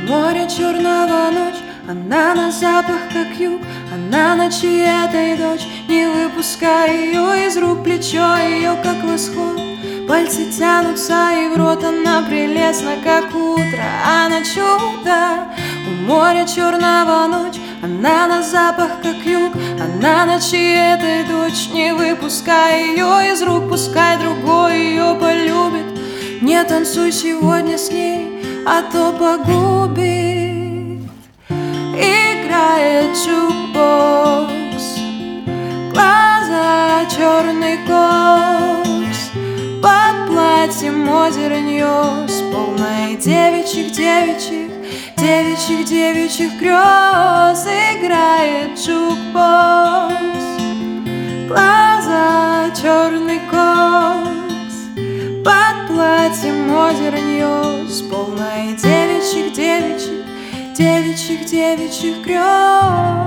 Море черного ночь, она на запах как юг, она ночи этой дочь. Не выпускай ее из рук, плечо ее как восход. Пальцы тянутся и в рот, она прелестна как утро, она чудо. У моря черного ночь, она на запах как юг, она ночи этой дочь. Не выпускай ее из рук, пускай другой ее полюбит. Не танцуй сегодня с ней, а то погубит. Играет джукбокс, глаза черный кокс, под платьем озеро нес, полной девичьих грез. Играет джукбокс, глаза черный кокс, под платьем озеро нес, полной девичьих грез.